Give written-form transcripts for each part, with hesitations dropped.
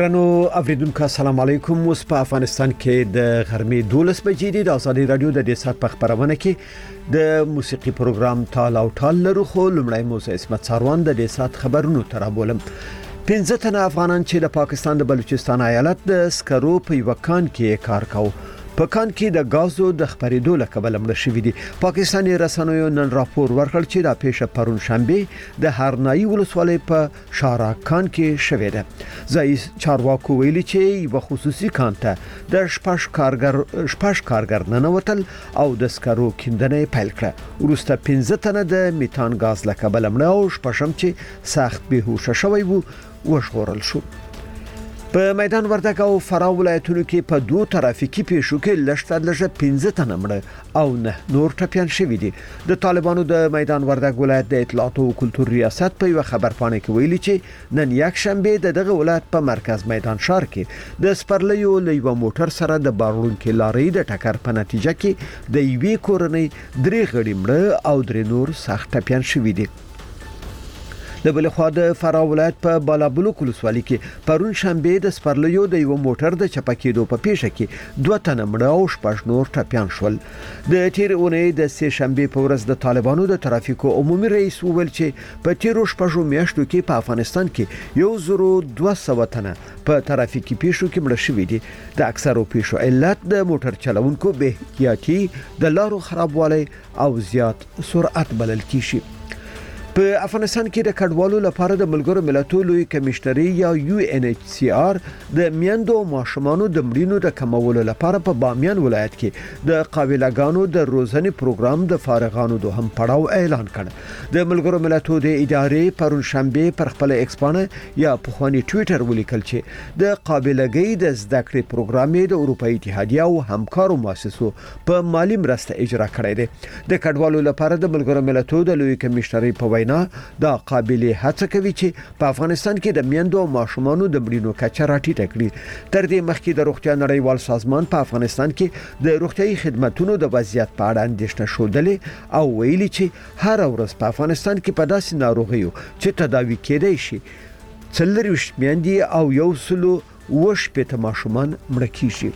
درنو اوریدونکو السلام علیکم. اوس په افغانستان کې د غرمې 12 بجې دي. د ازادي رادیو د دې سات په خبرونه کې د موسیقي پروګرام تال او ټال لرو، خو لمړی موسی اسمت ساروان د دې سات خبرونو ترابولم. 15 تنه افغانان چې د پاکستان د بلوچستان ایالت د سکرو په یو کان کې کار کاوه، په کان کې د غازو د خبرېدو لکبل مړ شوی دي. پاکستاني رسنیو نن راپور ورکړ چې د پیښه پرون شنبه د هرنايي ولسوالۍ په شارع کان کې شوې ده. ځایي چارواکو ویلي چې یو خصوصي کان ته د شپږ کارګر ننوتل او د سکرو کیندنې پیل کړه. وروسته 15 تنه د میتان غاز لکبل مړ او شپږم چې سخت بهوشه شوی وو وژغورل شو. په میدان وردګ او فراه ولایتونو کې په دوه ترافیکي پیښو کې لږ 15 تنه مړه او نه نور ټپيان شوي دي. د طالبانو د میدان وردګ ولایت د اطلاعات او کلتور ریاست په یو خبرپاڼه کې ویلي چې نن یک شنبه دغه ولایت په مرکز میدان شهر کې د سپرلیو لیو موټر سره د بارون کې لارې د ټکر په نتیجه کې د یوې کورنۍ 3 غړي مړه او 3 نور سخت ټپيان شوي دي. د بل خوا د فراه ولایت په بالابلوک ولسوالۍ کې پرون شنبه د سپرلیو د یو موټر د چپکېدو په پیښه کې 2 تنه مړه او 6 نور ټپيان شول. د تیر اونۍ د سه شنبه په ورځ د طالبانو د ترافیکو عمومي رئیس وویل چې په تیر 6 میاشتو کې په افغانستان کې 1200 تنه په ترافیکي پیښو کې مړه شوي دي. د اکثرو پیښو علت د موټر چلوونکو بې احتیاطي، د لارو خرابوالی او زیات سرعت بلل کیږي. په افغانستان کې د کډوالو لپاره د ملګرو ملتونو لوی کمشنري یا UNHCR د میندو او ماشومانو د مړینو د کمولو لپاره په بامیان ولایت کې د قابلګانو د روزنې پروګرام د فارغانو دوهم پړاو اعلان کړ. د ملګرو ملتونو د ادارې پرون شنبه پر خپل ایکسپانه یا په خواني ټوئیټر ولیکل چې د قابلګۍ د زده کړې پروګرام د اروپאי اتحادیه او همکارو مؤسسو په مالی مرسته اجرا کړی دی. د کډوالو لپاره د ملګرو ملتونو د لوی کمشنري په دا قابلیت هڅه کوي چې په افغانستان کې د میندو او ماشومانو د مړینو کچه راټیټه کړي. تر دې مخکې د روغتیا نړیوال سازمان په افغانستان کې د روغتیايي خدماتو د وضعیت په اړه اندېښنه شودلې او ویلي چې هر ورځ په افغانستان کې په داسې ناروغیو چې تداوي کېدای شي 40 میندې او 180 ماشومان مړه کیږي.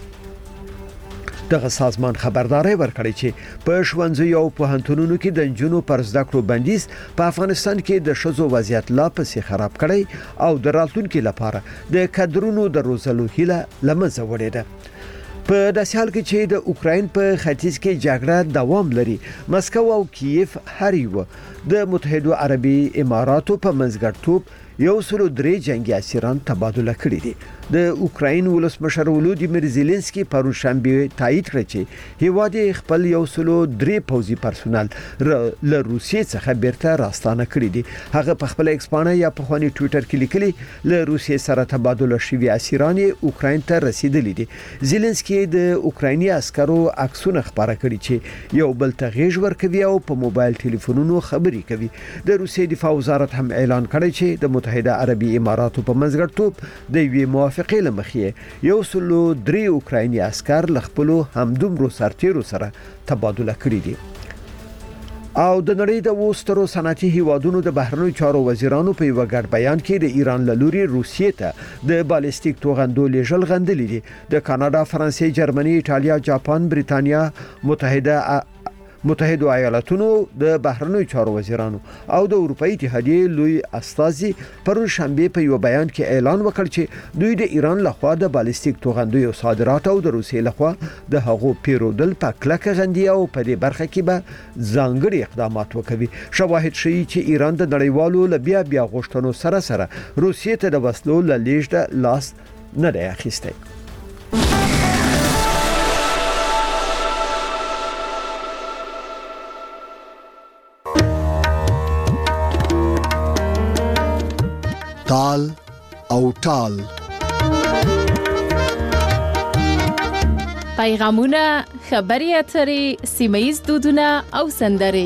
دغه سازمان خبرداري ورکړي چې په ښوونځیو او پوهنتونونو کې د نجونو پر زده کړو بندیز په افغانستان کې د شذو وضعیت لا پسې خراب کړي او د راتلونکو لپاره د کډرونو د روزلو هیله لمنځه وړي ده. په داسې حال کې چې د اوکراین په ختیځ کې جګړه دوام لري، مسکو او کیف هر یو د متحده عربي اماراتو په منځګړیتوب 103 جنگي اسیران تبادله کړي دي. د اوکراین ولسمشر ولودیمیر زيلنسکي پرون شنبه تایید کړ چې هیواد خپل 103 پوځي پرسونل له روسیې څخه بیرته راستانه کړي دي. هغه په خپل ایکسپانه یا په خواني ټوئیټر کې لیکلي له روسیې سره تبادله شوی اسیران اوکراین ته رسیدلي دي. زيلنسکي د اوکرایني عسکرو عکسونه خبره کړي چې یو بل ته غیږ ورکوي او په موبایل ټلیفونونو خبري کوي. د روسیې دفاع وزارت هم اعلان کړی چې د متحده عربي اماراتو په منځګړیتوب د یوې موافقې لمخې 103 اوکرایني عسكر لخپلو همدومرو سرتیرو سره تبادله کړي دي. او د نړۍ د وسترو صنعتي هیوادونو د بهرنیو چارو وزیرانو په یو ګډ بیان کې د ایران له لوري روسیې ته د بالستیک توغندو لیږل غندلي دي. د کاناډا، فرانسې، جرمني، ایټالیا، جاپان، بریتانیا، متحده ایالاتونو د بهرنیو چارو وزیرانو او د اروپאי اتحادیې لوی استازي پرون شنبه په یو بیان کې اعلان وکړ چې دوی د ایران لخوا د بالستیک توغندو صادرات او د روسیې لخوا د هغو پیرودل په کلکه غندي او په دې برخه کې به ځانګړي اقدامات وکوي. شواهد ښیي چې ایران د نړیوالو لبیا غوښتنو سره روسیې ته د وسلو له لیږد لاس نه دی اخیستی. تال او ټال پیغامونه، خبري اترې، سیمایي دودونه او سندرې.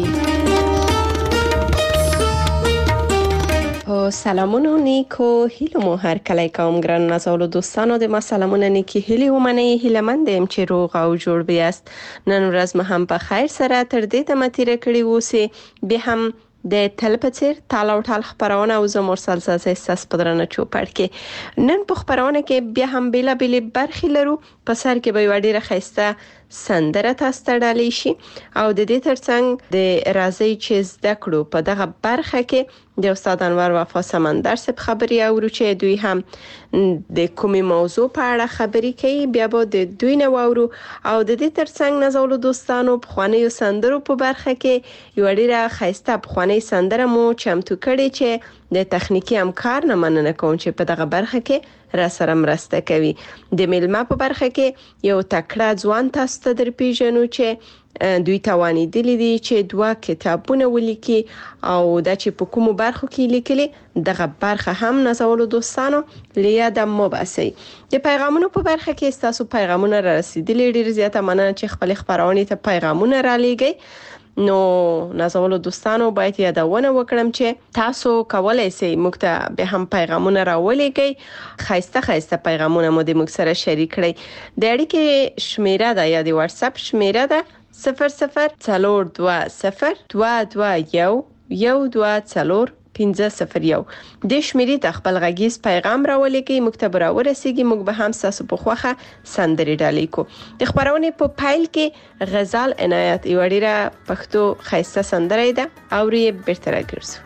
سلامونه نیکو هیلو مو هر کله کوم ګران نازولو دوستانو د ما سلامونه نیکی هیلی ومنه هیلمندم چې روغ او جوړ بیاست. نن ورځ مې هم په خیر سره تر دې ته متیره کړی وسی به هم د تل په څیر تال او ټال خبرونه او زه مرسل ساسې ساس پدرنه چوپړ کې نن په خبرونه کې بیا هم بیلا بیل برخې لرو په سر کې به وړي راخسته سندره تاسو ته ډالې شي او د دې ترڅنګ د راځي چې زده کړو په دغه برخه کې د استاد انور وفا سمندر صاحب خبري اورو چې دوی هم د کومې موضوع په اړه خبري کوي بیا به د دوی نه وورو او د دې ترڅنګ نازولو دوستانو په خوانیو سندرو په برخه کې یو ډیره خسته په خواني سندره مو چمتو کړي چې د تخنیکی همکار نه مننه کوم چې په دغه برخه کې را سره مرسته کوي د میلمه په برخه کې یو تکړه ځوان تاسو ته در پیژنو چې دوی توانی دي چې دوه کتابونه ولیکي او دا چې په کومو برخو کې لیکلي دغه برخه هم نازولو دوستانو لیاد مو باسي د پیغامونو په برخه کې تاسو پیغامونه را رسیدلي ډیر زیاته مننه چې خپل خبرونه ته پیغامونه را لېږئ نو نازولو دوستانو باید یادونه وکړم چې تاسو کولای شئ موږ ته به هم پیغامونه راولېږئ خاصه پیغامونه مو د موږ سره شریک کړئ د اړیکې شمیره ده یا د واتس اپ شمیره ده 004202211241 د شمیرې ته خپل غږیز پیغام راولېږئ موږ ته راورسیږي موږ به هم تاسو په خوخه سندري ډالې کو د خبرونه په پایل کې غزال عنایت یو ډیره پښتو خاصه سندره ده او یې بیرته راګرځو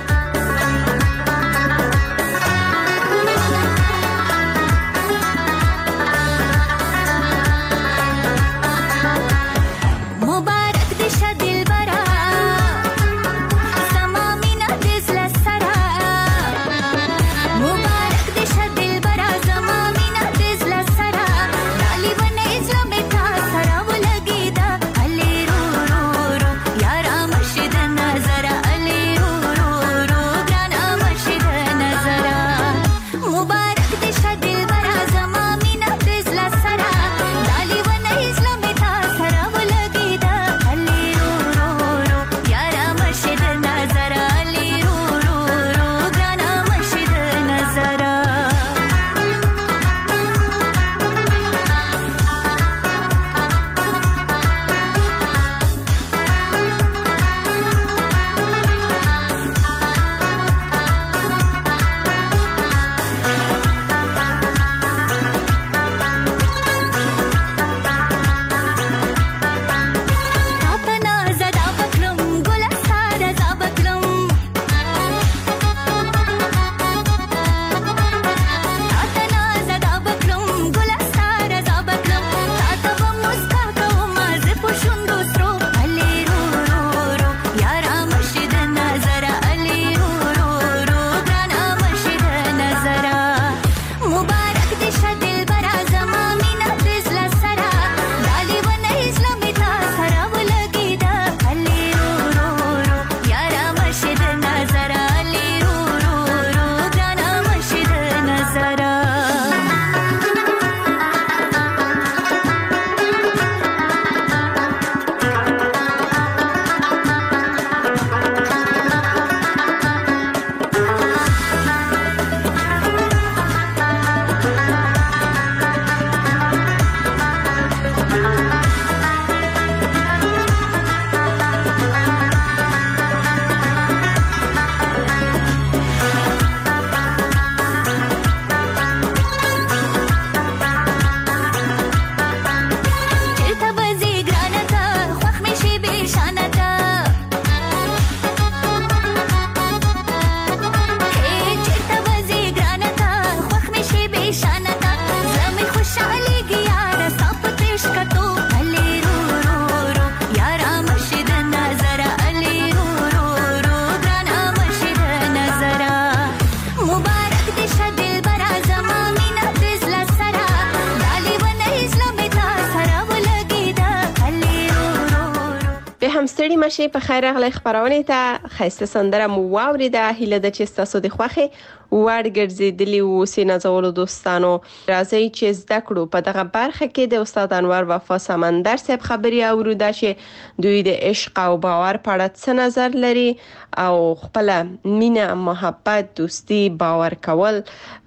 ستړي مشه په خیر غلې خبرونه ته خاصه سندره مو واوریده هله د چې تاسو د خوخه وړ ګرځیدلی و سینازولو دوستانو راځي چې زده کړو په دغه برخه کې د استاد انور وفا سمندر صاحب خبري اوروده چې دوی د عشق او باور په اړه څه نظر لري او خپل مینه محبت دوستی باور کول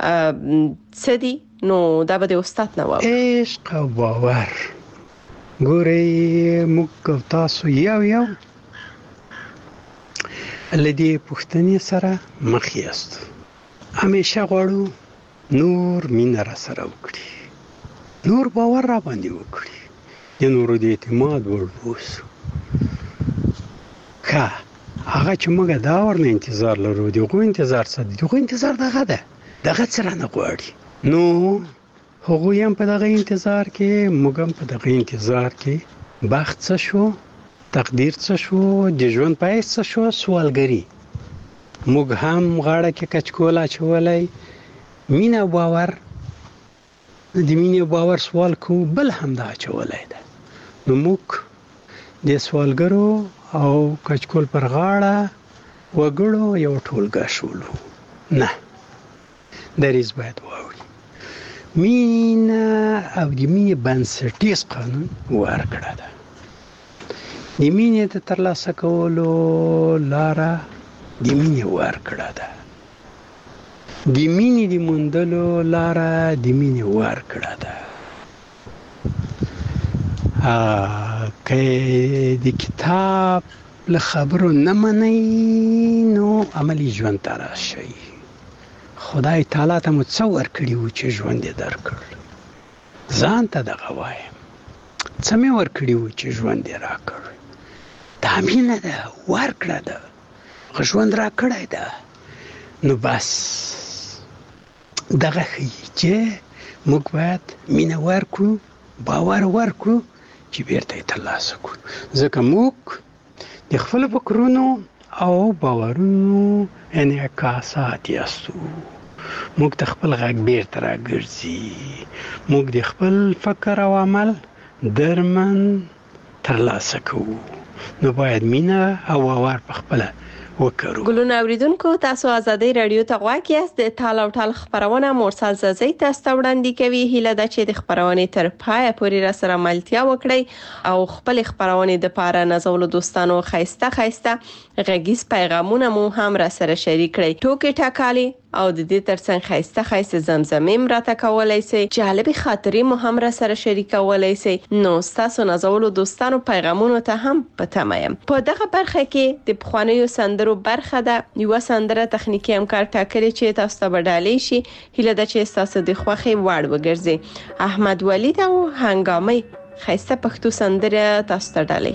څه دي نو دا به د استاد نه و عشق او باور ګورې موږ تاسو یو لدې پوښتنې سره مخ یاست. همیشه غواړو نور مینه را سره وکړي، نور باور را باندې وکړي، د نورو د اعتماد وړ اوسو. که هغه چې موږ دا ورنه انتظار لرو، دغه انتظار څه دی؟ دغه انتظار دغه ده، دغه څه رانه غواړي. نو هغوی هم په دغه انتظار کې، موږ هم په دغه انتظار کې. بخت څه شو؟ تقدیر څه شو؟ د ژوند پای څه شو؟ سوالګری. موږ هم غاړه کې کچکول اچولی، مینه او باور، د مینې او باور سوال کو، بل هم دا اچولی ده. نو موږ د سوالګرو او کچکول پر غاړه وګړو یو ټولګه شولو. نه، دریځ باید واوړي. مینه او د مینې بنسټیز قانون ورکړه ده. د مینې د ترلاسه کولو لاره د مینې ورکړه ده. د مینې د موندلو لاره د مینې ورکړه ده. که د کتاب له خبرو نه منئ نو عملی ژوند ته راشئ. خدای تعالی ته مو څه ورکړي وو چې ژوند یې درکړ؟ ځان ته دغه وایم، څه مې ورکړي وو چې ژوند یې راکړ؟ دا مینه ده، ورکړه ده، ژوند راکړی ده. نو بس دغه ښیي چې موږ باید مینه ورکړو، باور ورکړو چې بیرته یې ترلاسه کړو. ځکه موږ د خپلو فکرونو او باورونو انعکاسات یاستو. موږ د خپل غږ بیرته راګرځي. موږ د خپل فکر او عمل درمن ترلاسه کوو. نو باید مینه او باور په خپله وکړو. ګلونه اوریدونکو، تاسو آزادۍ رادیو ته غواړئ یاست. د ټال او ټال خبرونه مرسل زازی تاسو ته وړاندې کوي. هیله ده چې د خبرونې تر پایه پورې را سره ملتیا وکړئ او خپل خبرونې د پاره نازولو دوستانو خایسته غږیز پیغامونه مو هم را سره شریک کړئ. ټوکې ټکالي او د دې ترڅنګ خایسته زمزمیم راته کولای شي، جالب خاطرې مو هم را سره شریکولای شي. نو تاسو نازولو دوستانو پیغامونو ته هم پته یم. په دغه برخه کې د پخوانیو سندرو برخه ده. یو سندره تخنیکی همکار ټاکلي چې تاسو ته بدالې شي. هیله ده چې تاسو د خوخي وړ وګرځي. احمد ولید او هنګامي خایسته پښتو سندره تاسو ته ډالې.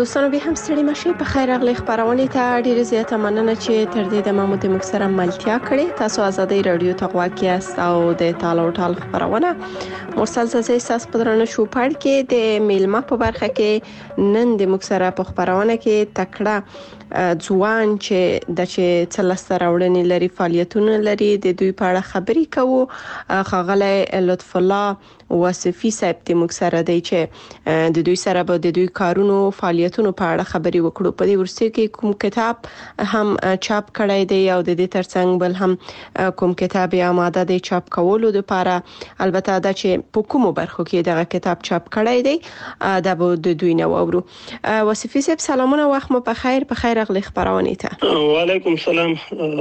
دوستانو به هم ستړي مشي په خیر اغلی خبرونه ته ډیره زیاته مننه چې تر دې د مامو د مکسره ملتیا کړې. تاسو آزادۍ رادیو ته غوا کیاست او د تالو ټال خبرونه مرسل زاسي ساس پدرانه شو پړ کې د میلمه په برخه کې نن د مکسره په خبرونه کې تکړه ځوان چې د چلسته راوړنې لري فعالیتونه لري د دوی په اړه خبري کوو. خغله لطف الله وصفي صاحب د مکسره دی چې د دوی سره به د دوی کارونو فعالیتونو په اړه خبري وکړو. په دې ورسته کې کوم کتاب هم چاپ کړی دی او د دې ترڅنګ بل هم کوم کتاب آماده دی چاپ کولو لپاره. البته دا چې په کومو برخو کې دغه کتاب چاپ کړی دی دا به د دوی نه وورو. وصفي صاحب سلامونه وخت مو په خیر اغلی خبرونه ته. وعلیکم السلام.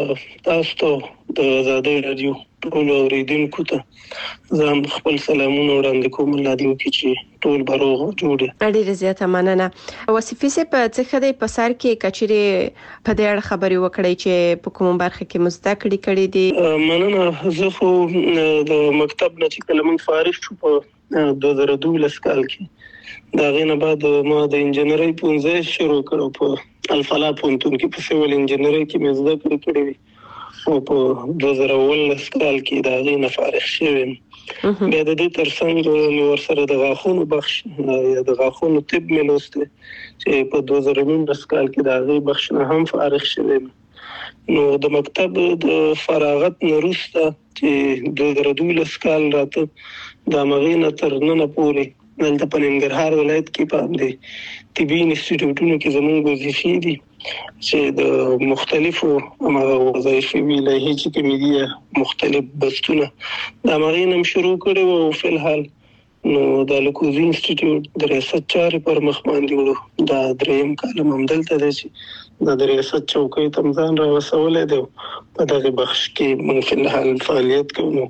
تاسو د آزادۍ رادیو ټول اوریدونکو ته زه خپل سلامونه وړاندې کوم. الله دې وکړي چې ټول بروغ جوړ. ډیره زیاته مننه. وصفي صاحب څه د پسار کې کچري په دې اړه خبري وکړي چې په کوم برخه کې مزده کړی دي. مننه. زه خو د مکتب نه چې کلمه فارغ شو په 2012 کال کې دا غینه بعد ما د انجنیري پونځه شروع کړو په الفلا پونتون کې په سیول انجنیري کې مزده کړې او په 2019 کال کې دا غینه فارغ شوم. بیا د دې ترڅنګ نو ورسره د غاښونو بخش یا د غاښونو طب مې لوسته چې په 2019 کال کې دا غي بخش نه هم فارغ شوم. نو د مکتب د فراغت نورسته چې 2012 کال راته د مغینه تر نن پورې دلته په ننګرهار ولایت کې پاندې طبي انسټیټیوټونو کې زموږ وظیفې دي چې د مختلفو وظایفي ویلایي چې کمیدي مختلف بستونه د مغینه شروع کړو او په الحال نو د لوکوزي انسټیټیوټ د ریاست چارې پر مخ باندې وړو. دا دریم کالم هم دلته دی چې د ریاست چوکۍ تمځان را وسولې دی په دغه بخش کې موږ په الحال فعالیت کوو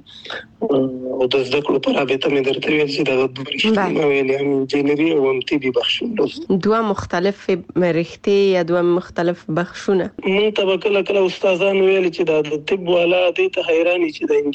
او د زده کړو پر رابطه مې درته ویل چې د غوښتنې ویلې هم انجینری او هم طبي بخشونه دوه مختلف رښتې یا دوه مختلف بخشونه. موږ ته کله استادان ویل چې د طب والا دې ته حیرانی چې د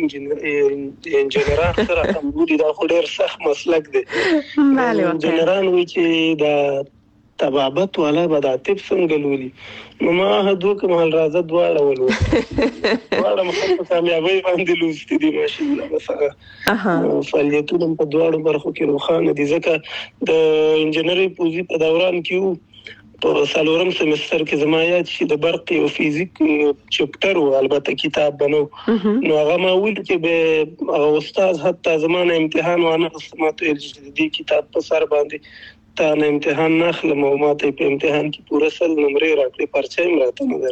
انجینران سره کومودي دا خو ډېر سخت مسلک دی. انجینران وی چې د طبابت والا به د طب څنګه لولي. نو ما هدو کوم حال راځه دواړه ولول دواړه مخه کامیابی باندې لوستي دي ماشاءالله. مثلا فعالیتونه په دواړو برخو کې روښانه دي ځکه د انجینری پوزي په دوران کې په سالورم سمستر کې زما یاد شي د برق او فزیک چپټر او البته کتاب بنو نو هغه ما ویل چې به استاد حتی زمانه امتحان وانه سمته دې کتاب په سر باندې تا نه امتحان نه خلم او ماته په امتحان کې پوره سل نمرې راکړي پرچې راته نه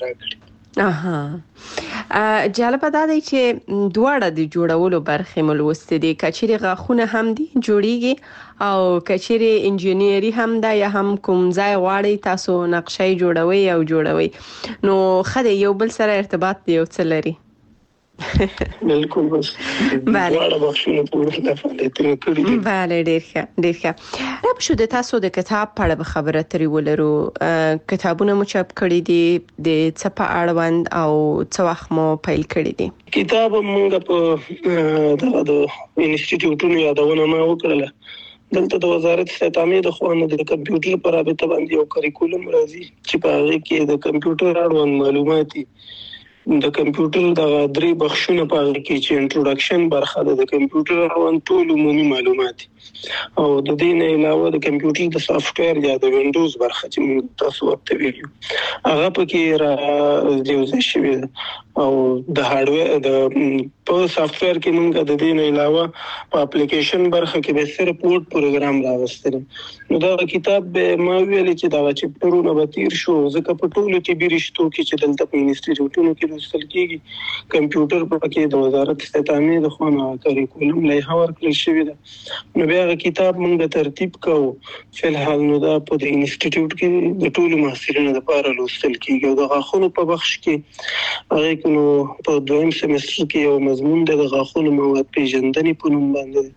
راکړي. جالب دا دی چې دواړه د جوړولو برخې ملوستې دي. کچېری غاښونه هم دي جوړیږي او کچېری انجینری هم دا یا هم کوم ځای غواړي تاسو نقشې جوړوي نو خدای یو بل سره ارتباط دی او څه لري. بالکل بس دواړه بخښونه په فعالیتونو کړي دي. بله ډیر ښه. رب شو د تاسو د کتاب په اړه خبره ترې ولرو. کتابونه مو چاپ کړي دي د څه په اړوند او څه وخت مو پیل کړي دي؟ کتاب موږ په د انسټیټیوټونو یادونه ما وکړله. دلته د وزارت ستامې د خوانو د کمپیوټر پر رابطه باندې یو کریکولم راځي چې په هغه کې د کمپیوټر اړوند معلومات د کمپیوټر د درې بخښونه په اړه کې چې انټروډکشن برخه ده د کمپیوټر اړوند ټول عمومي معلومات او د دې نه علاوه د کمپیوټر د سافټویر یا د وینډوز برخه چې موږ تاسو ورته ویلو هغه پکې را جوړ شوی او د هارډویر د په سافټویر کې موږ د دې نه علاوه په اپلیکیشن برخه کې به صرف پورټ پروګرام راوستل. نو دا کتاب به ما ویل چې دا چپټرونه به تیر شو ځکه په ټولو کې بیرشتو کې چې دلته په انسټیټیوټونو کې لوستل کېږي کمپیوټر په کې د وزارت ستامې د خوانه کریکولم لایحه ورکړل شوې ده. نو بیا کتاب موږ ترتیب کوو په الحال نو دا په انسټیټیوټ کې د ټولو محصلینو لپاره لوستل کېږي او د غاښونو په بخش کې هغه نو په دویم سمستر کې یو مضمون د غاښونو مواد پیژندنې په نوم باندې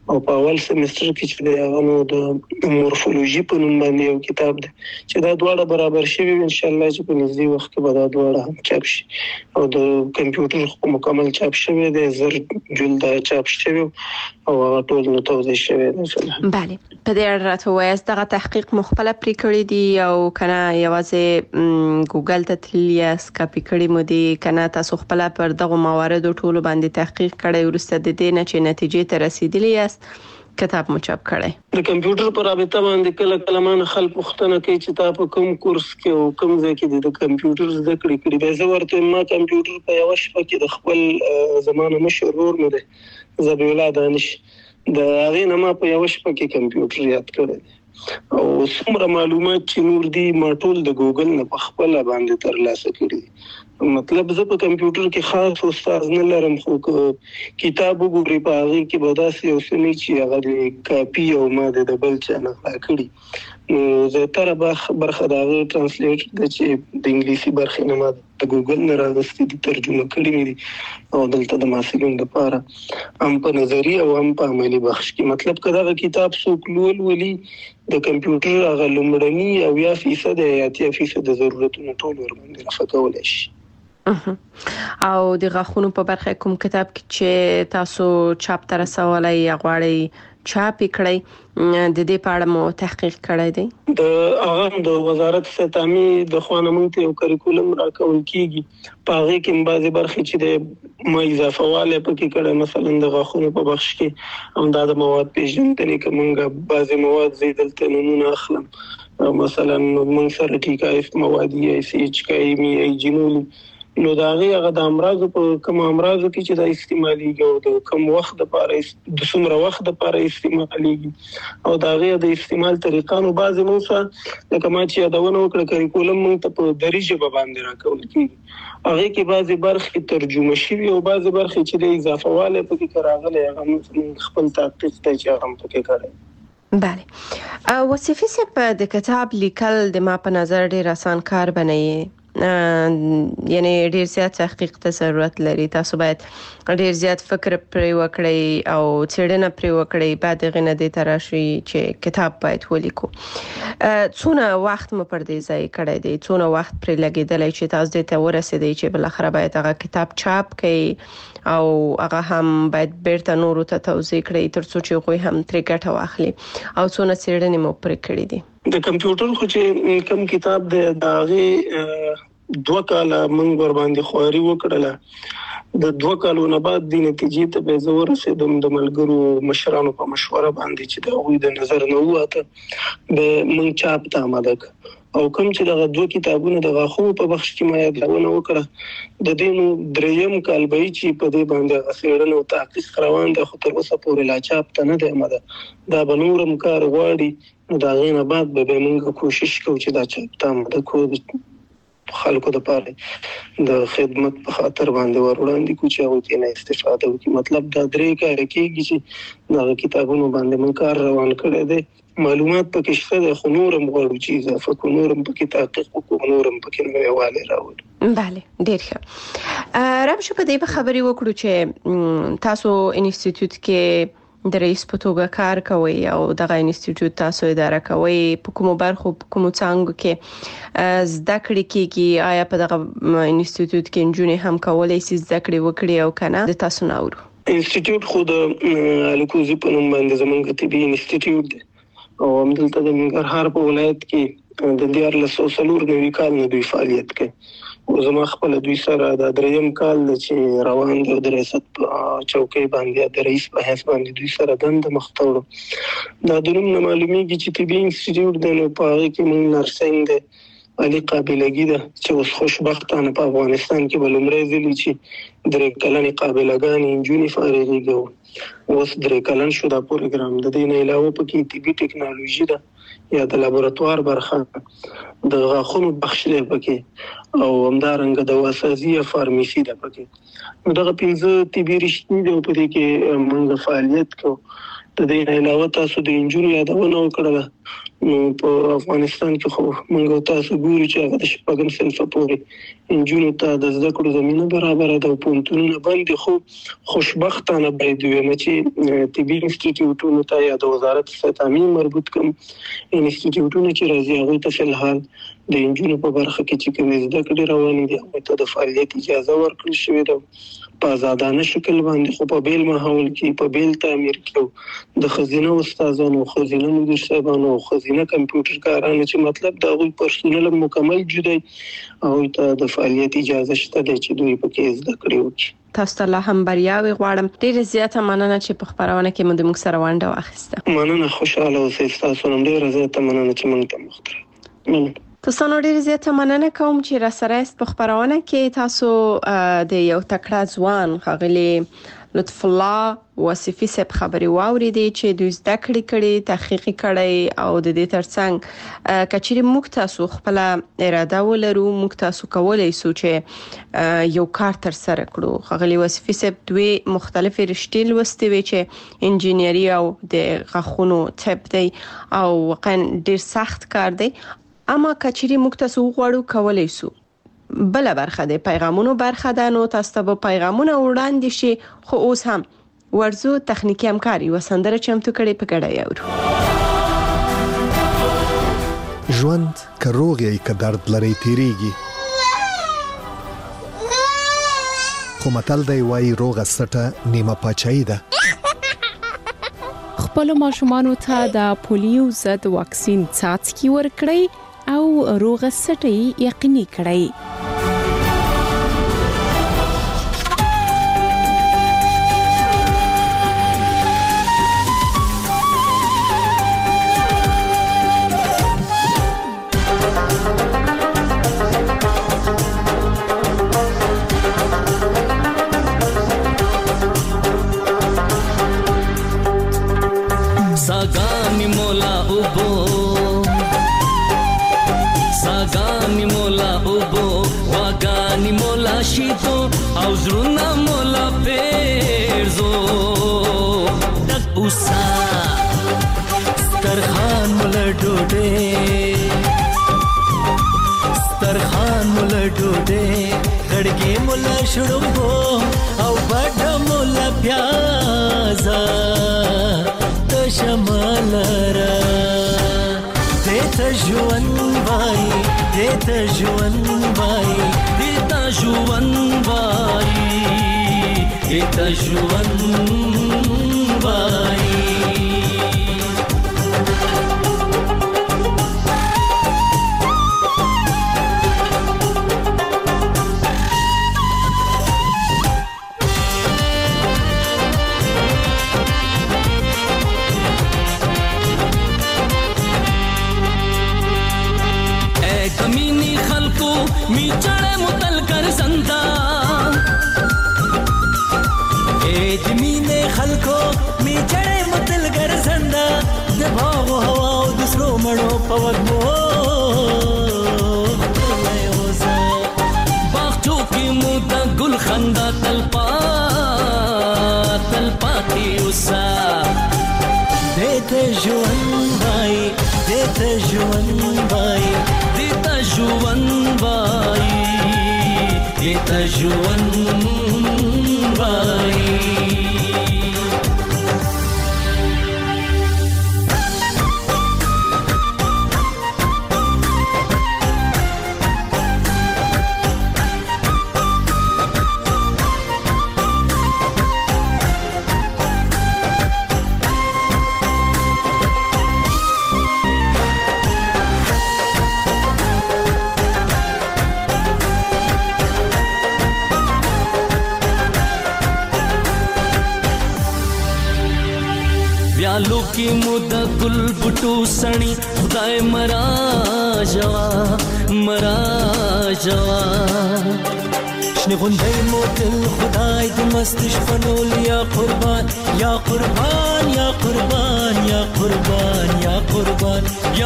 او په اول سمستر کې چې د مورفولوژي په نوم باندې یو کتاب دی چې دا دواړه برابر شوي ان شاء الله چې په نږدې وخت کې به دا دواړه هم چاپ شي او د کمپیوټر خو مکمل چاپ شوی دی زر جلد چاپ شوی او ټول نو توضیح شوی دی. بله په دې اړه راته وایي دغه تحقیق مخبله پرې کړی دی او کنه یوازې ګوګل ته تللی یاست کاپی کړی مو دی کنه تاسو خپل پر دغه مواردو ټول باندې تحقیق کړی ورسته د دې نه چې نتیجې ته رسیدلی یاست کتاب مو چاپ کړی؟ د کمپیوټر پر رابطه باندې کله مان خلک پوښتنه کوي چې تاسو په کوم کورس کې او کوم ځای کې د کمپیوټر زده کړې کړې ده. زه ورته ما کمپیوټر په یو شپه کې د خپل زمانه مشهور مو ده زبیولا دانش د هغه نه ما په یو شپه کې کمپیوټر یاد کړی او څومره معلومات چې نور دي ما ټول د ګوګل نه په خپل باندې ترلاسه کړی. مطلب زه په کمپیوټر کې خاص استاد نه لرم خو کتاب وګوري په هغه کې به داسې یو څه نه چې هغه د کاپی او ما د بل چا نه کړی. زه تر برخه دا ترانسلیټ د چې د انګلیسي برخه نه ما د ګوګل نه راغستې دي ترجمه کړې دي او دلته د ماسګون لپاره هم په نظری او هم په عملی بخش کې مطلب کدا کتاب څوک ولي د کمپیوټر هغه لومړني او 10% یا 10% د ضرورتونو ټول ورباندې راکول شي. او د غاښونو په برخه کوم کتاب چې تاسو چاپ تر سوالای غواړي چاپ کړی د دې په اړه مو تحقیق کړی دی؟ د هغه د وزارت ستامي د خوانه مونږ ته یو کریکولم راکول کیږي په هغه کې بعضي برخې چې د ما اضافه واله پکې کړه مثلا د غاښونو په بخش کې هم د مواد پیژندنې کومه بعضي مواد زیدلته نمونه اخلم مثلا مونږ سره ټیکایف موادي سی ایچ کایمی ایجینول نو دا هغه د امراض په کوم امراض کې چې د استعماليږي او د کوم وخت لپاره د څومره وخت لپاره استعماليږي او دا هغه د استعمال طریقه نو بعضی موږ لکه ما چې یادونه وکړه کریکولم موږ ته په دریجه باندې راکول کیږي هغه کې بعضی برخې ترجمه شوی او بعضی برخې چې د اضافه واله پکې راغلي هغه خپل تحقیق ته چې هم پکې کړی. بله وصفي صاحب د کتاب لیکل د ما په نظر ډیر آسان کار بنئ یعنی ډیر زیات تحقیق ته ضرورت لري تاسو باید ډیر زیات فکر پرې وکړئ او څېړنه پرې وکړئ بعد غنه د تراشي چې کتاب باید ولیکو څونه وخت مو پر دې ځای کړی دی څونه وخت پرې لګیدلی چې تاسو دې ته ورسېدئ چې بل اخر باید هغه کتاب چاپ کړئ او هغه هم باید بیرته نورو ته توضیح کړئ ترڅو چې خو هم ترې ګټه واخلي او څونه څېړنې مو پرې کړې دي. د کمپیوټر خو چې کوم کتاب د هغه 2 کاله موږ ور باندې خواري وکړله د 2 کالو نه بعد د نتیجې ته به زور رسیدم د ملګرو مشرانو په مشوره باندې چې دا وې د نظر نه وته د موږ چاپ ته آماده او کوم چې دغه 2 کتابونه د غاښونو په بخش کې ما یادونه وکړه د دینو دریم کال به چې په دې باندې غسیړنه او تحقیق روان د خو تر اوسه پورې لا چاپ ته نه دی آماده دا بنورم کار غواړي دا غینه بعد به موږ کوشش کوو چې دا چاپ ته آماده کوو خلکو د پاره د خدمت په خاطر باندې وروړاندې کو چې هغه تینه استفاده وکړي مطلب دا درې کار کېږي چې دا کتابونو باندې من کار روان کړی دی معلومات پکې شته د خنورم غوړو چې اضافه کو نورم پکې تحقیق کو نورم پکې نوواله راوړي. بله ډیر ښه رب شو په دې خبرې وکړو چې تاسو انسټیټیوټ کې د رئیس په توګه کار کوي او دغه انسټیټیوټ تاسو اداره کوي په کومو برخو په کومو څانګو کې زده کړې کیږي آیا په دغه انسټیټیوټ کې نجونې هم کولای شي زده کړې وکړي او کنه د تاسو ناوړو انسټیټیوټ خو د الکوزي په نوم باندې زمونږ طبي انسټیټیوټ دی او همدلته د ننګرهار په ولایت کې د 1994 کال نه دوی فعالیت کوي او زما خپل دوی سره د دریم کال چې روان دی د ریاست چوکۍ باندې د رئیس په حیث باندې دوی سره دند مختوړو دا د نوم معلومیږي چې طبي انسټیټیوټ د نو په هغه کې موږ نرسنګ دی علي قابلګي ده چې اوس خوشبختانه په افغانستان کې بلمړی ځلی چې درې کلنې قابلګانې انجونې فارغېږي اوس درې کلن شو دا پروګرام د دې نه علاوه پکې طبي ټیکنالوژي ده یا د لابراتوار برخه د غاښونو بخش دی پکې او همدارنګه د واسازي یا فارمیسي ده پکې نو دغه 15 طبي رشتې دی په دې کې موږ فعالیت کوو د دې نه علاوه تاسو د انجونې یادونه وکړه نو په افغانستان کې خو موږ تاسو ګورو چې هغه د شپږم صنف پورې انجونو ته د زده کړو زمينه برابر ده او پونتونه باندې خو خوشبختانه باید وي چې طبي انسټیټیوټونو ته یا د وزارت څخه تامین مربوط کوم انسټیټیوټونو چې راځي هغه ته فلحال د انجونو په برخه کې چې کوم زده کړې روانې دي هغه ته د فعالیت اجازه ورکړل شوې ده په آزادانه شکل باندې خو په بیل ماحول کې په بیل تعمیر کې د خزینه استادانو خزینه مدیر صاحبانو خزینه کمپیوټر کارانو چې مطلب دا غوي پرسونل مکمل جدي او ته د فعالیت اجازه شته چې دوی پکې زده کړې وکړي. تاسو ته لا هم بریاوي غواړم. ډېر زیاته مننه چې په خبرونه کې موږ سره ونډه واخیسته. مننه، خوشاله اوسئ. تاسو هم ډېر زیاته مننه چې موږ ته مختره. تاسو نو ډېر زیاته مننه کوم چې را سره است په خبرونه کې. تاسو د یو تکړه ځوان ښاغلي لطف الله وصفي صاحب خبري واوریدي چې دوی زده کړې تحقیق کړي او د دې ترڅنګ کچېری موږ تاسو خپل اراده ولرو موږ تاسو کولای شو چې یو کار تر سره کړو. ښاغلي وصفي صاحب دوی مختلفې رشتې لوستي وي چې انجینری او د غاښونو طب دی او واقعا ډېر سخت کار دی. اما کچېری موږ تاسو غواړو کولای شو بل برخه د پیغامونو برخه ده نو تاسو ته پیغامونه وړاندې شي خو اوس هم ورزو تخنیکی همکاري وسندره چمتو کړي په ګډه یو ژوند کروغي ک درد لري تیریږي خو متل دی وای روغه سټه نیمه پچای ده. خپل ماشومانو ته د پولیو ضد واکسین څاڅکي ورکړئ او روغه سټي یقیني کړئ. सागानी मोला उबो सागानी मोला उबो वागानी मोला शीतो आउजरुना मोला पेरजो तक उसा स्तरखान मोला डोडे स्तरखान मोला डोडे गड़गे मोला शुड़ुबो आउ बड़ा मोला प्याजा شمالرا دیتا جوان بای دیتا جوان بای دیتا جوان بای دیتا جوان بای मी चढ़े मुतल कर संता जमीने खलको मी चढ़े मुतल कर संदा दबाव हवा दूसरो मड़ो पवक मो बागचो की मुदा गुल खंदा तलपा तलपाती उसा देते जुवन भाई देते जुवन भाई देता जुवन भाई देता जुवन भाई व्यालो की मुदा गुल बुटू सणी खुदाए मरा जवा شنه غندای موتل خدای د مستش فنول یا قربان یا قربان یا قربان یا قربان یا قربان یا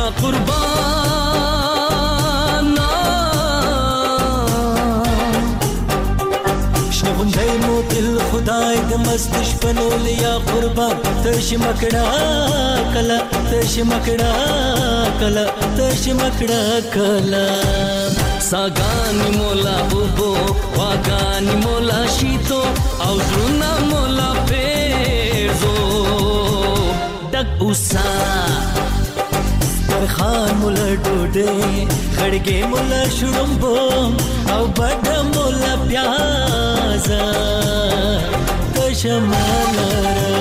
قربان شنه غندای شنغوندای مو دل خدای د مستش پنول یا قربان تش مکڑا کلا تش مکڑا کلا تش مکڑا کلا ساګانی مولا بوبو واګانی مولا شیتو او زړه مولا پیزو ډک اوسا خان مولا ډوډۍ خړګې مولا شړمبو او بډ مولا پیاز کشمالرا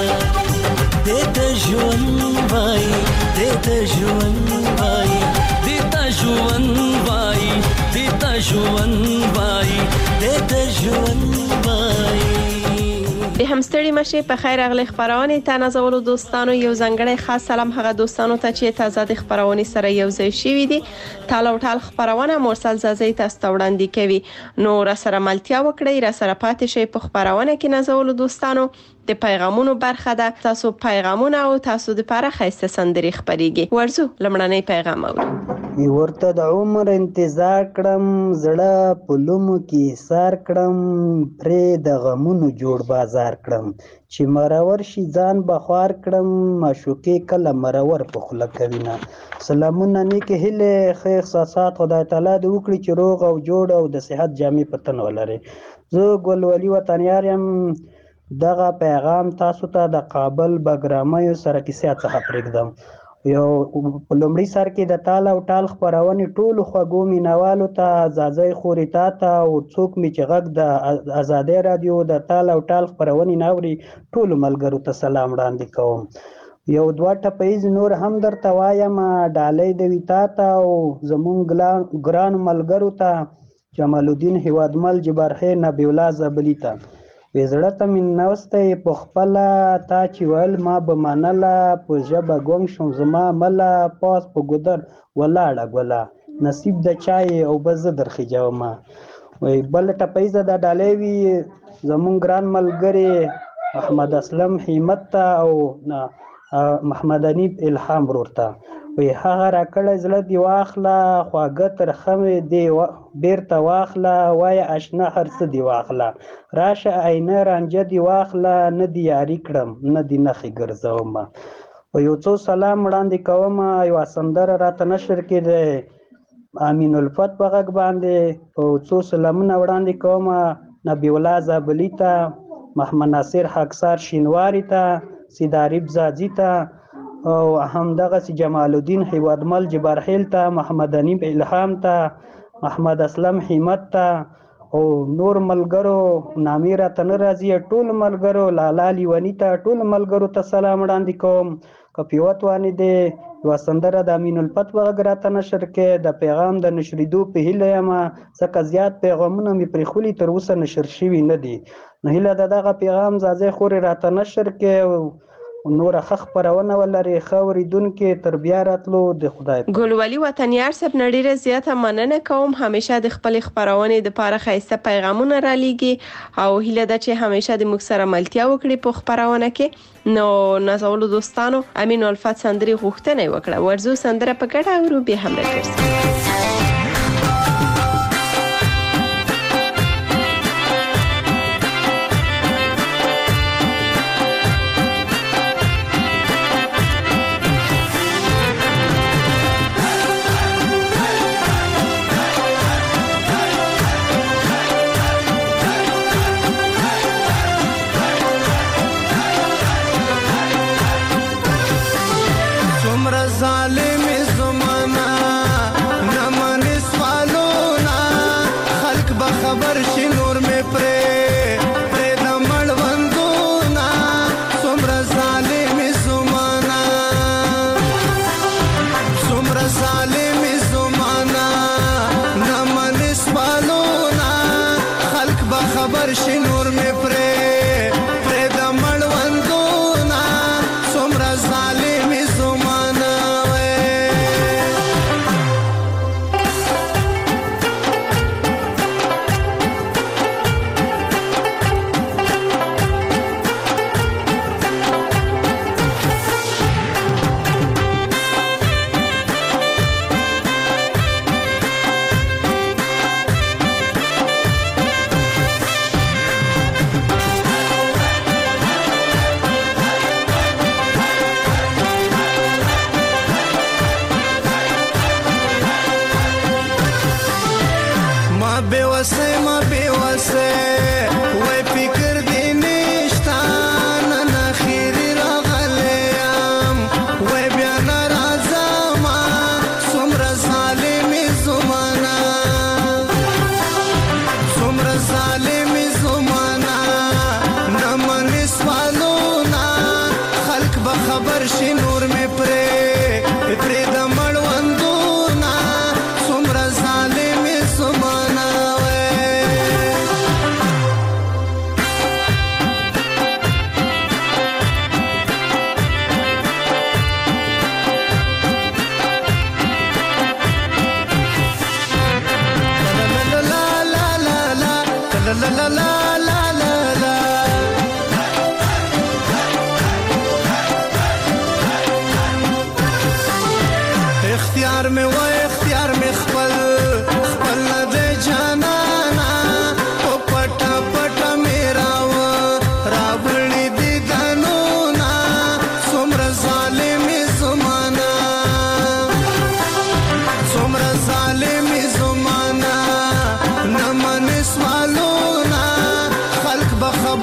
دته ژوند وای دته ژوند وای دته ژوند وای دته ژوند وای دته ژوند وای د همستړي مشه په خیر اغلی خبرونه ته نازولو دوستانو یو ځنګړی خاص سلام هغه دوستانو ته چې تازه د خبرونه سره یو ځای شوي دي تالو ټال خبرونه مرسل زازي تاسو ته وړاندې کوي نو را سره ملتیا وکړئ را سره پاتې شئ په خبرونه کې نازولو دوستانو د پیغامونو برخه ده تاسو پیغامونه او تاسو د لپاره خاصه سندري خبريږي ورزو لمړنۍ پیغام اورو ورته د عمر انتظار کړم زړه پلومو کې سار کړم پرې د غمونو جوړ بازار کړم چې مرور شي ځان بخوار کړم معشوقې کله مرور په خوله کوي نه سلامونه نیکه هله خیر احساسات خدای تعالی دې وکړي چې روغ او جوړ او د صحت جامې پتن ولري زه ګل ولی وطنیار يم دغه پیغام تاسو ته د کابل بګرامي سره کیسه څخه پرېږدم یو په لومړي سر کې د تال او ټال خبرونه ټول خوګو مینوالو ته ځاځي خوريتا ته او څوک می چې غږ د آزادۍ رادیو د تال او ټال خبرونه ناوري ټول ملګرو ته سلام وړاندې کوم یو دوه ټپیز نور هم درته وایم ډالۍ د ویتا ته او زمون ګران ملګرو ته جمال الدین هوادمل جبرخه نبی الله زبلی ته وزړه ته من نوسته په خپل تا چې ول ما به منله په ژبه ګونګ شم زما مله پاس په ګودر ولاړه ګولا نصیب د چای او بز درخجاو ما وای بل ټپیزه د ډالېوی زمون ګران ملګری احمد اسلم همت او محمد انیب الهام ورته وی هغه را کړه زړه دی واخله خواږه تر خمه دی بیرته واخله وای آشنا هر څه دی واخله راشه عینه رانجه دی واخله نه دی یاري کړم نه دی نخې ګرځوم و یو څو سلام وړاندې کوم یو سندره راته نشر کړي امین الفت په غږ باندې او څو سلامونه وړاندې کوم نبی الله زابلی ته محمد ناصر حقسار شینواری ته سیداریب زاجی ته او همدغه جمال الدین هوادمل جبرحیل ته محمد انیب الهام ته محمد اسلم همت ته او نور ملګرو نامیره تنرازی ټول ملګرو لالا لیونی ته ټول ملګرو ته سلام وړاندې کوم کپیوت وانی دی یو سندره د امین الفت وغیرہ نشر کې د پیغام د نشریدو په هیله یم څخه زیات پیغامونه می پرې خولي تر اوسه نشر شوي نه دي نه هیله دغه پیغام زازه خوري راته نشر کې نور خخ پرونه ولري خوریدون کې تربیه راتلو د خدای ګلولي وطنیار صاحب نړیره زیاته مننه کوم همیشه د خپل خبرونه د پاره خاصه پیغامونه را لېږي او هیله ده چې همیشه د مخ سره ملتیا وکړي په خبرونه کې نو نازولو دوستانو امین الفت سندري غوښتنه وکړه ورزو سندره په ګډه اورو به هم راځي ظالم زمانہ نمن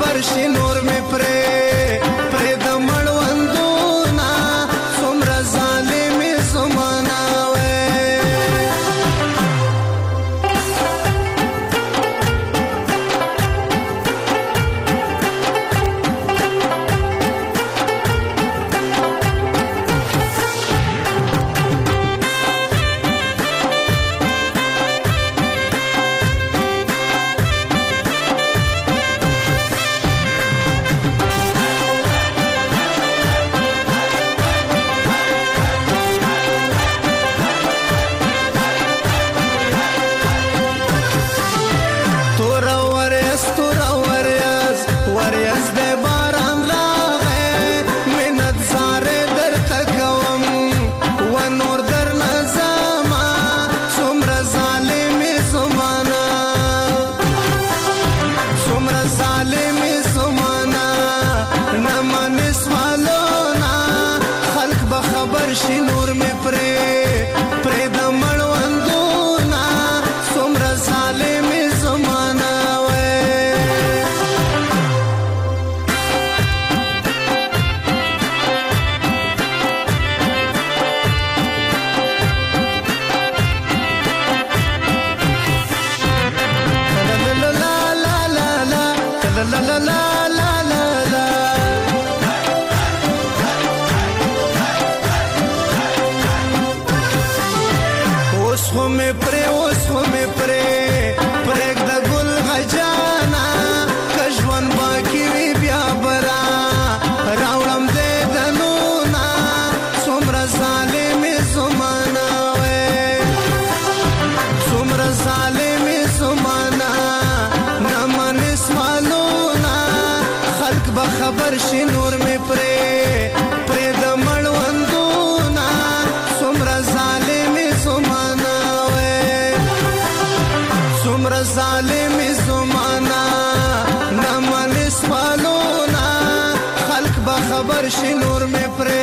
خبر شي نور مې پرې د مړوندونه څومره ظالمې زمانه وې خبر شي نور مې پرې د مړوندونه څومره ظالمې زمانه وې څومره ظالمې زمانه نه منې سوالونه خلک به خبر شي نور مې پرې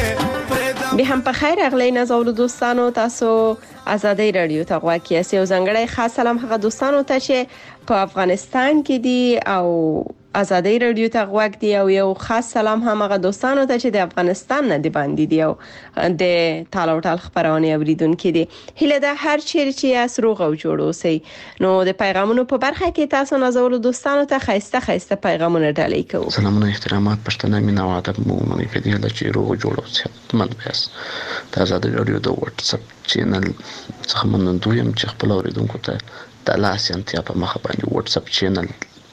به هم په خیر اغلی نازولو دوستانو تاسو آزادۍ رادیو ته غوږ یاست او ځانګړی خاص سلام هغه دوستانو ته چې په افغانستان کې دي او آزادۍ رادیو ته غوږ دی او یو خاص سلام هم هغه دوستانو ته چې د افغانستان نه دی باندې دی او د تالا او ټال خبرونه اوریدونکو دي هله د هر چیرې چې اس روغ او جوړ اوسئ نو د پیغامونو په برخه کې تاسو نازولو دوستانو ته خایسته پیغامونه ډالۍ کوو سلامونه احترامات پښتنه مینا او ادب مو منې په دې چې روغ جوړ اوسئ مند بیاس د آزادۍ رادیو د واتس اپ چینل څخه منندویم چې خپل اوریدونکو ته د لاسنتیا په مخه باندې واتس اپ چینل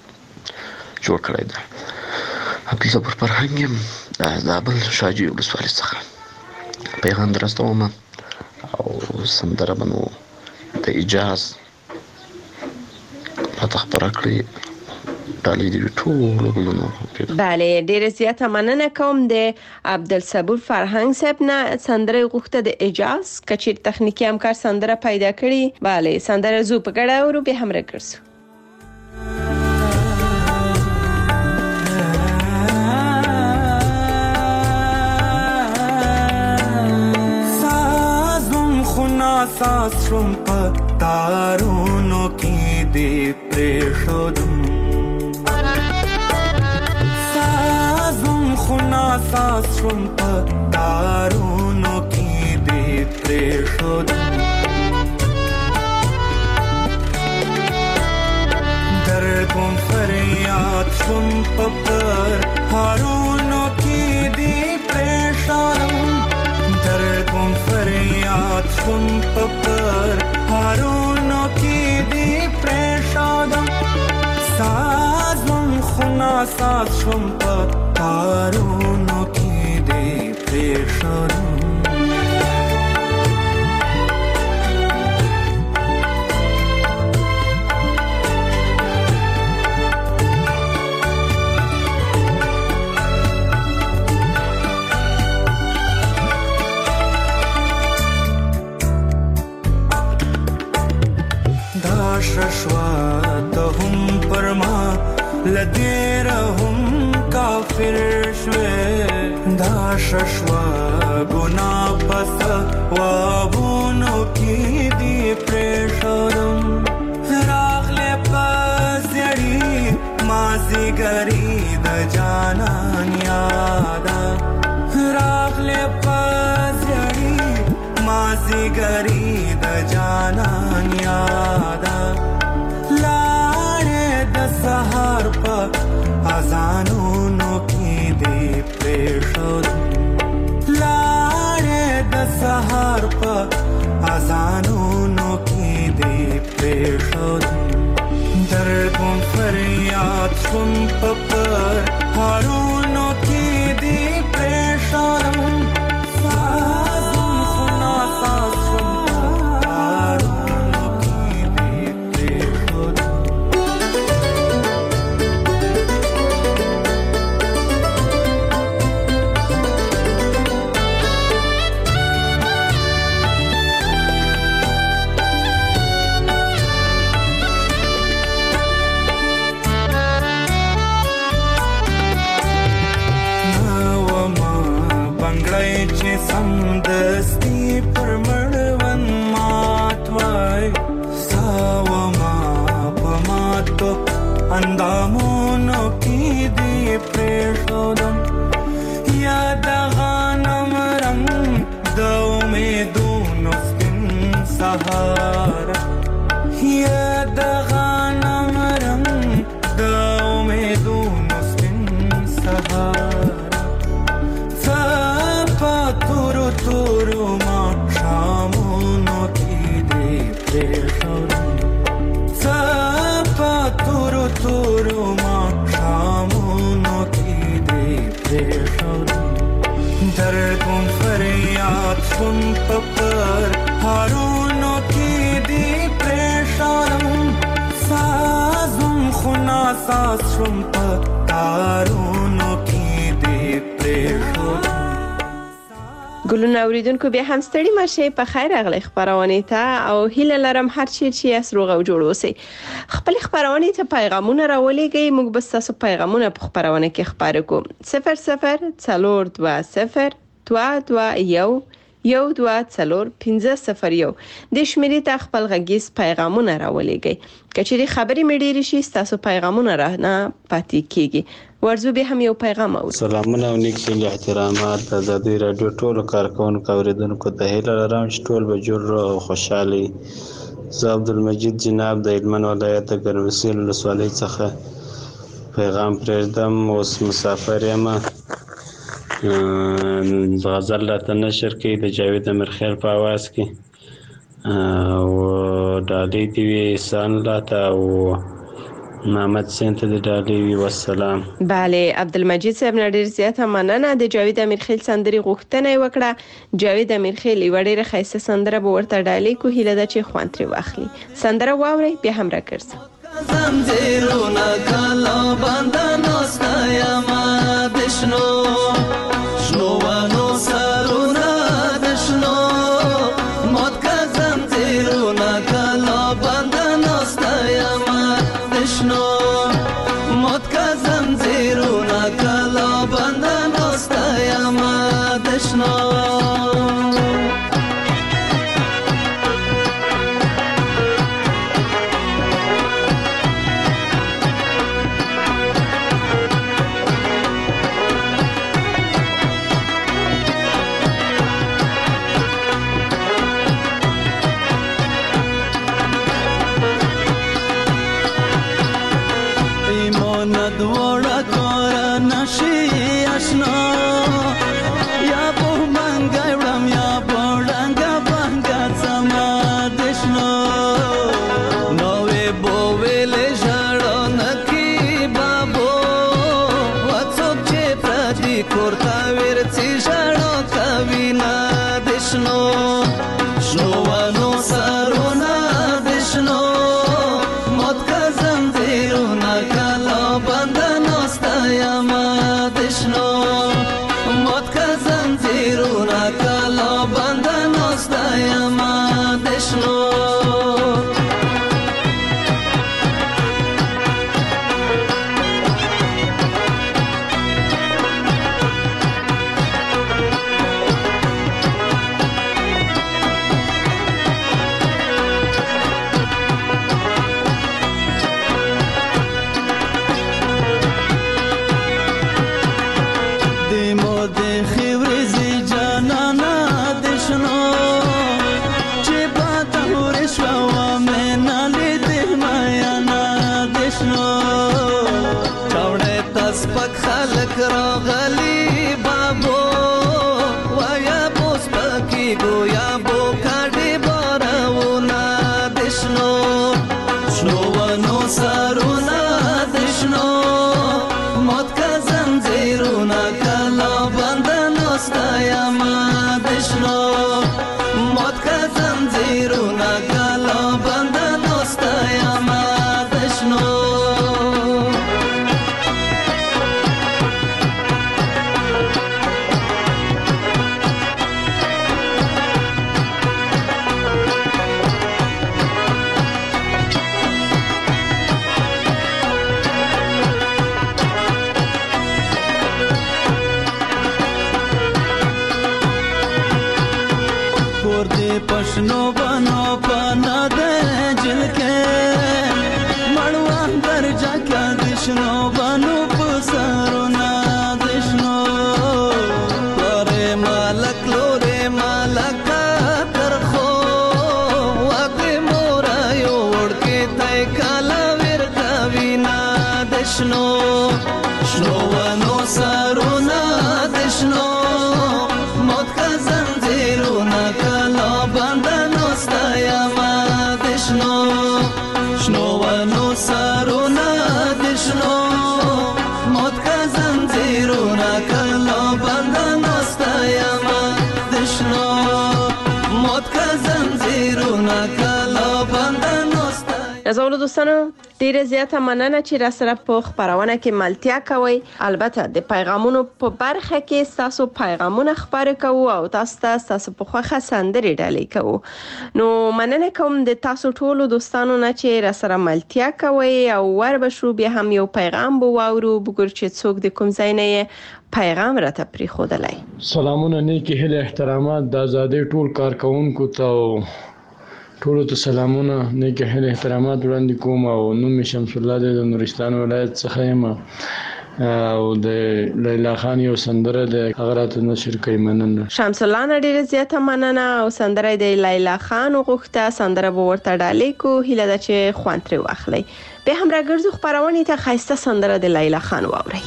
جوړ کړی دی عبدالله پر فرهنګ د زابل شاجي ولسوالۍ څخه پیغام درستوم او سندره بنو د اجاز پته خبره کړې ډالۍ دی ټول ګلونو بله ډیره زیاته مننه کوم د عبدالصبور فرهنګ صاحب نه سندره غوښته د اجاز کچیر تخنیکی همکار سندره پیدا کړی بله سندره زو په ګډه ورو به هم راکړسو ساز شم په تارونو کې دې پرېښودم سازم خنا ساز شم په تارونو کې دې پرېښودم درد کوم فریاد شم په هارونو کې دې پرېښودم درد کوم فریاد شم پر هارونو کې دی پرېښودم سازم خنا ساز شم پر هارونو کې دی پرېښودم ششوا ته هم پرما لدیر هم کافر شوه دا ششوا ګنا پس وابونو کې دی پرېښودم راغله پزړی مازیګری د جانان یادا راغله پزړی مازیګری د جانان یادا لاړې د سحر په اذانونو کې دې پېښود لاړې د سحر په اذانونو کې دې پېښود دردم فریاد شم پر هارونو کې دې پېښود سازم خنا ساز شم هارونو کې دې پېښود سمدستی پر مړون ماتوای ساوما پماتو اندامونو کې دی پرېښودم یاد غانم رنگ د امیدونو سپین سهار یاد غانم رنگ د امیدونو سپین سهار تورو ما شامونو کې دې پېښودم صفا تورو ما شامونو کې دې پېښودم دردم فریاد شم پر هارونو کې دې پېښودم سازم خنا ساز شم پر تارونو کې دې پېښودم. ګلونه اوریدونکو بیا هم ستړي مشه په خیر راغلی خبرونه ته او هیله لرم هر چی چې اسروغه او جوړ اوسئ. خپل خبرونه ته پیغامونه راولېږئ موږ به تاسو پیغامونه په خبرونه کې خبرې کوو 00422212401501 د شمیرې ته خپل غږیز پیغامونه راولېږئ. کچېرې خبرې مې ډېرې شي تاسو پیغامونه را نه پاتې کیږي. ورزو به هم یو پیغام او سلامونه او نیک هیله احترامات د آزادۍ رادیو ټولو کارکونکو اوریدونکو ته هیله لرم چې ټول به جوړ او خوشحالي. زه عبدالمجید جناب د هلمند ولایت د ګرمسیر ولسوالۍ څخه پیغام پرېږدم. اوس مسافر یم. غزل راته نشر کوي د جاوید امیرخیل په आवाज کې او ډالۍ دی وی احسان راته او محمد سین ته د ډالۍ وی والسلام. بله عبدالمجید صاحب ډېر زیاته مننه. د جاوید امیرخیل سندري غوښتنه وکړه. جاوید امیرخیل یو ډېر ښایسته سندره به ورته ډالۍ کو هیله ده چې خوند ترې واخلي. سندره واورئ بیا هم راګرځم. زنجیرونه کلا بندانو ستایما دشنو شنوانو سرونه دشنو مات که زنجیرونه کلا بندانو ستایما دشنو مات که زنجیرونه کلا بندانو ستایما دشنو خلک راغلی بابو وایا بوس پکی گویا بو کاډي بارونه دشنو شنو ونو سرونه دشنو موت کا زنجیرونه کلا بندنو ستایما دشنو موت کا زنجیرونه کلا بندنو ستایما دشنو पशनो बनो पाना दे जिलके मड़वान कर जाके दिशनो बनो पुसारो ना दिशनो लोरे मालक तरखो वाके मोरा योड़ के तय काला वीर कविना दिशनो शनो वनो सारो ना दिशनो मौत का जंजीरो ना कला बंधनो स्तयमा दिशनो शनो वनो सारो ना दिशनो मौत का जंजीरो ना कला बंधनो स्तयमा दिशनो मौत का जंजीरो ना कला बंधनो نازولو دوستانو ډیره زیاته مننه چې را سره په خبرونه کې ملتیا کوي. البته د پیغامونو په برخه کې تاسو پیغامونه خبرې کوو او تاسو په خوخه سندري ډالۍ کوو. نو مننه کوم د تاسو ټولو دوستانو نه چې را سره ملتیا کوي او ور بشو بیا هم یو پیغام بو واورو بګور چې څوک د کوم ځای نه پیغام راته پری خودلای. سلامونه نیکی هله احترامات د آزادۍ ټول کارکونکو ته ټولو ته سلامونه نیکه هله احترامات وړاندې کوم او نوم شمس الله د نورستان ولایت څخه یم او د لیلا خان یو سندره د هغه نشر کوي. مننه شمس الله نه ډیره زیاته مننه او سندره د لیلا خان غوښته سندره به ورته ډالۍ کو هله د چې خوانتري واخلي. به هم راګرځو خبرونه ته خاصه سندره د لیلا خان واوري.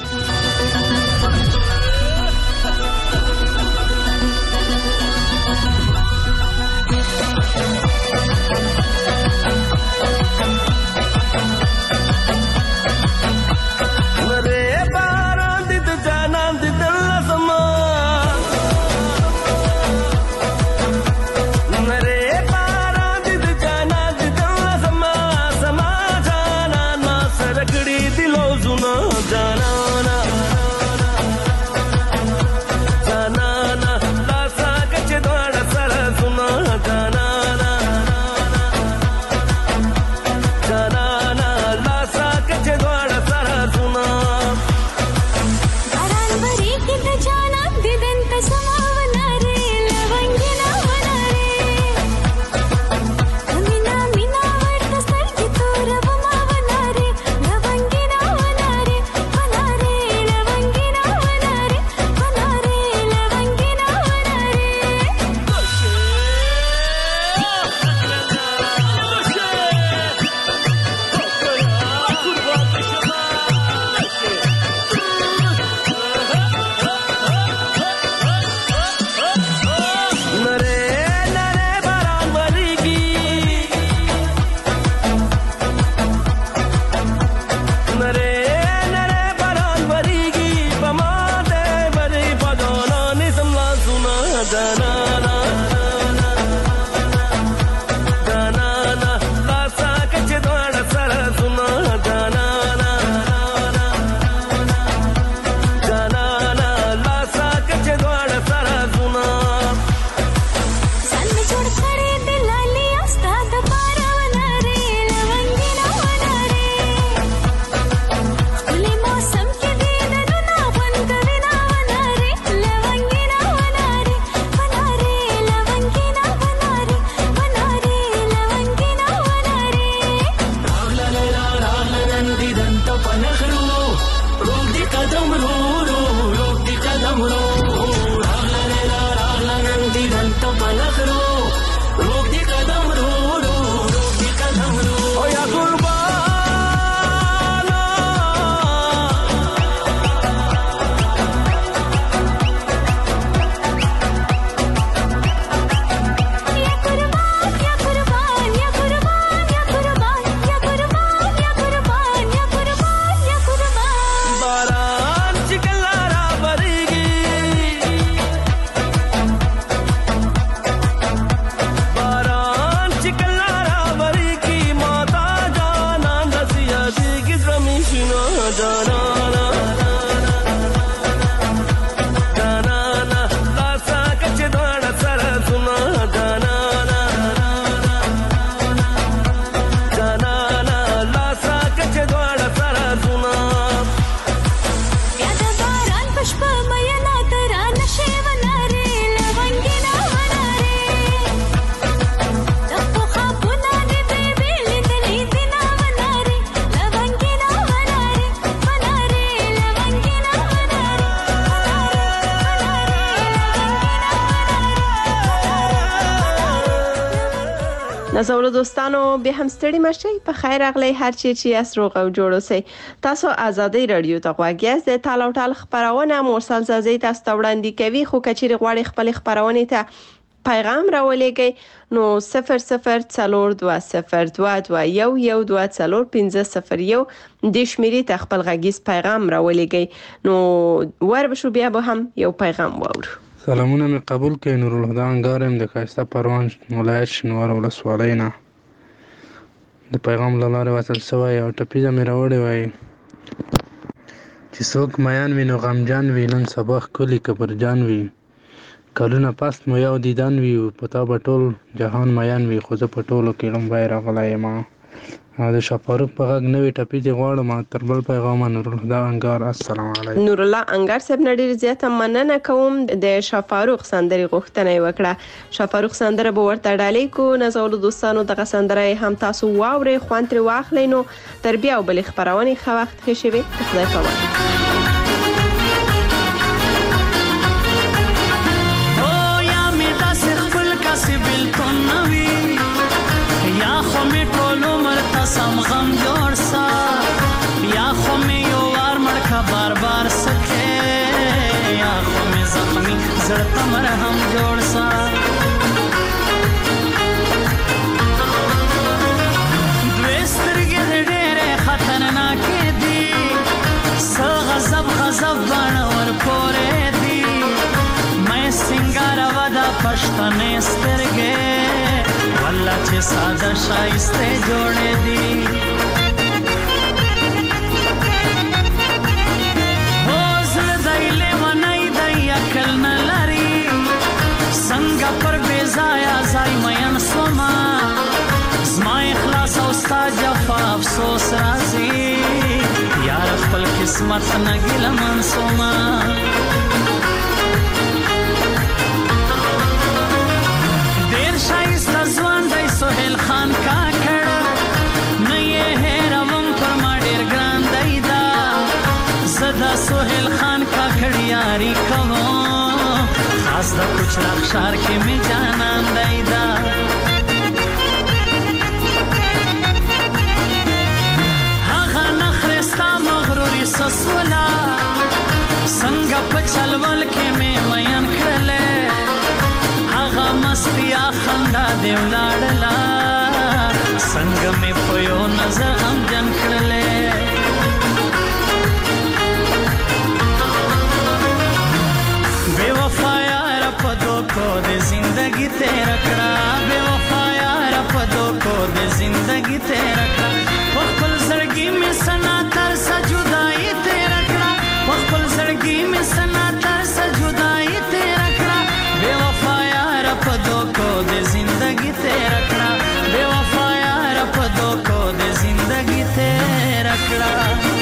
نازولو دوستانو بیا هم ستړي مشئ په خیر اغلی هر چی چې اس روغ او جوړ اوسئ. تاسو ازادي رادیو ته غوږ یاست. د ټال او ټال خبرونه مرسل زازي تاسو ته وړاندې کوي. خو کچېرې غواړي خپل خبرونه ته پیغام راولېږئ نو 002022211501 د شمیرې ته خپل غږیز پیغام راولېږئ. نو وربشو بیا به هم یو پیغام واورو. سلامونه مې قبول کړئ. نور الهدى انګار يم د ښایسته پروان ولایت شینوار ولسوالۍ نه. د پیغام له لارې وصل شوی او ټپیزه مې راوړې وای چې څوک میان وي نو غمجان وي، نن سبا ښکلي کبرجان وي، کلونه پس مو یو دیدن وي، په تا به ټول جهان میان وي، خو زه په ټولو کې لومبی راغلی یم. د شفاروق په غږ نوې ټپیزې غواړم. تر بل پیغامه نور الهدى انګار. السلام علیکم. نور الله انګار صاحب نه ډیر زیاته مننه کوم. د شفاروق سندرې غوښتنه وکړه. شفاروق سندره به ورته ډالۍ کو. نازولو دوستانو دغه سندره هم تاسو واورئ، خوند ترې واخلئ. نو تر بیا بلې خبرونه ښه وخت ښه شوي. خدای پامان. سم غم جوړ سا یا خو مې یو وار مړکا بار بار سکه یا خو مې زخمی زړه ته مرهم جوړ سا. دوی سترګې ډېرې خطرناکې دي، څه غضب باڼه ورپورې دي، مې سنګاره ودا پښتنې سترګې والله چې ساده شایسته جوړې دي. هو زړه دی لیونی دی عقل نه لري، څنګه پر بې ځایه ځای مین سومه، زما اخلاص او ستا جفا افسوس راځي، یار خپل قسمت نه ګیلمن سومه. شایسته ځوان دی سهیل خان کاکړ، نه یې هېروم پر ما ډېر ګران دی دا، زه د سهیل خان کاکړ یاري کوم، خاص د کوچراغ ښار کې مې جانان دی دا. هغه نخرې ستا مغروري سسوله، څنګه په چلول کې مې مین کړلې، هغه مستیا خندا دی ولاړله، څنګه مې په یو نظر غمجن کړلې. بے وفا یاره په دوکو د زندګي تېره کړه، بے وفا یاره په دوکو د زندګي تېره کړه، په خپل زړګي مې سنا ترسه جدایي تېره کړه، په خپل زړګي مې سنا ترسه جدایي تېره کړه، بے وفا په دوکو د زندګي تېره کړه، بے وفا یاره په دوکو د زندګي تېره کړه.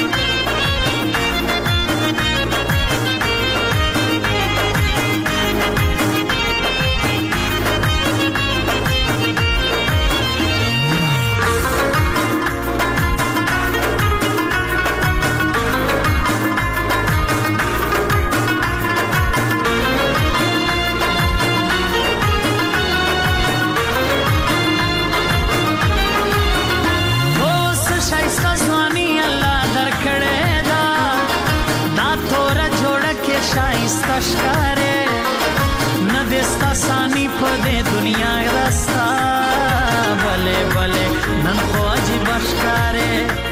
شایسته ښکارې نه دې ستا ثاني په دې دنیا راستا، بلې بلې نن خو عجیبه ښکارې.